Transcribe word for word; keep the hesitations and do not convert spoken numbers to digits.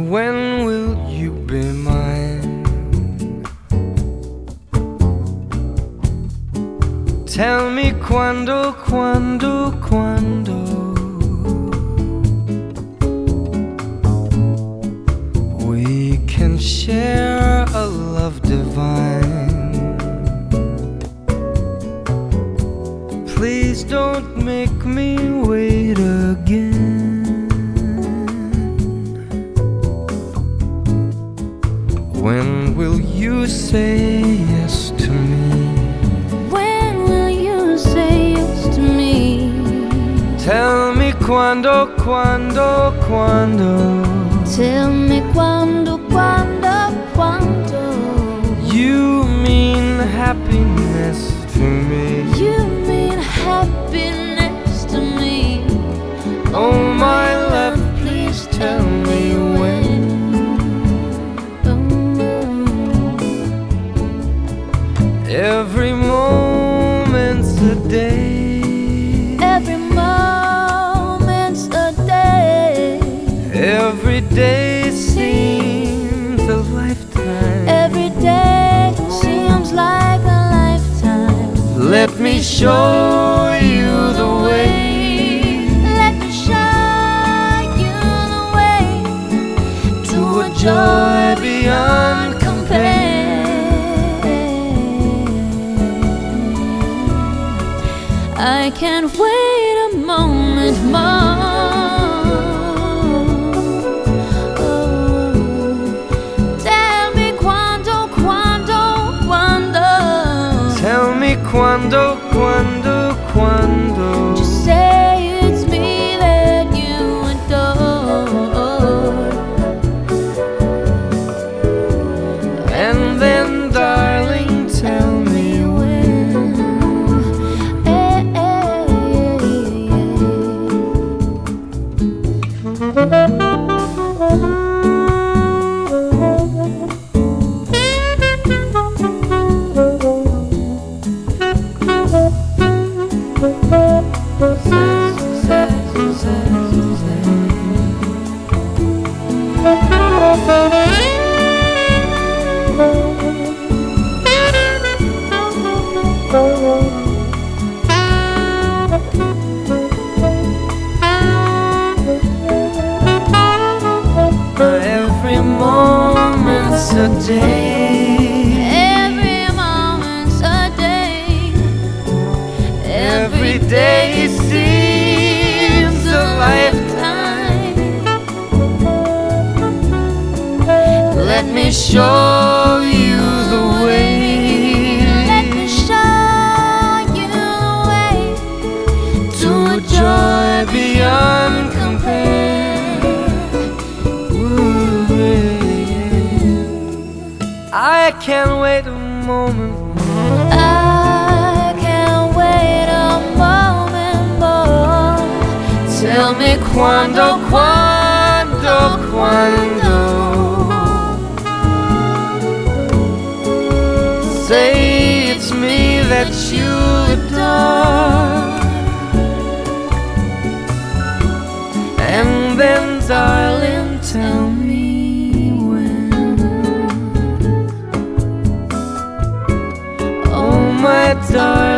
When will you be mine? Tell me quando, quando, quando we can share a love divine. Please don't make me wait again. When will you say yes to me? When will you say yes to me? Tell me quando, quando, quando Tell me quando, quando, quando you mean happiness to me. you mean happiness to me. Oh my love, please tell me when. Every moment's a day. Every moment's a day. Every day seems a lifetime. Every day seems like a lifetime. Let me show you the way. Let me show you the way to a joy beyond compare. I can't wait a moment more. Oh, tell me quando, quando, quando. Tell me quando, quando, quando. Just say it's me that you adore. And then, darling, tell me when. Eh, eh, Every moment's a day. every moment's a day. Every day seems a lifetime. Let me show you the way. Let me show you the way to a joy beyond compare. I can't wait a moment more. I can't wait a moment more. Tell me quando, quando, quando. Say it's me that you adore. And then, darling, tell me when. Oh, my darling.